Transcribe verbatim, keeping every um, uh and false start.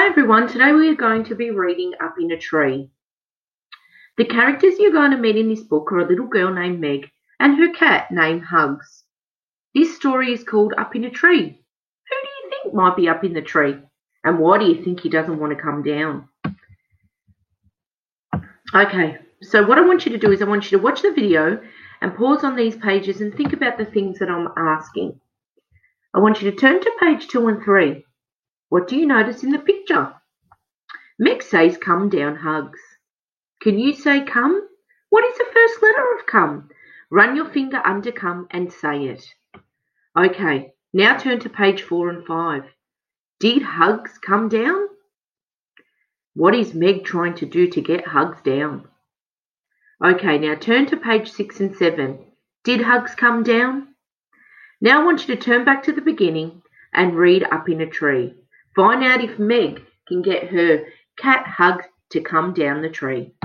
Hi everyone, today we are going to be reading Up in a Tree. The characters you're going to meet in this book are a little girl named Meg and her cat named Hugs. This story is called Up in a Tree. Who do you think might be up in the tree? And why do you think he doesn't want to come down? Okay, so what I want you to do is I want you to watch the video and pause on these pages and think about the things that I'm asking. I want you to turn to page two and three. What do you notice in the picture? Meg says, "Come down, Hugs." Can you say come? What is the first letter of come? Run your finger under come and say it. Okay, now turn to page four and five. Did Hugs come down? What is Meg trying to do to get Hugs down? Okay, now turn to page six and seven. Did Hugs come down? Now I want you to turn back to the beginning and read Up in a Tree. Find out if Meg can get her cat Hugs to come down the tree.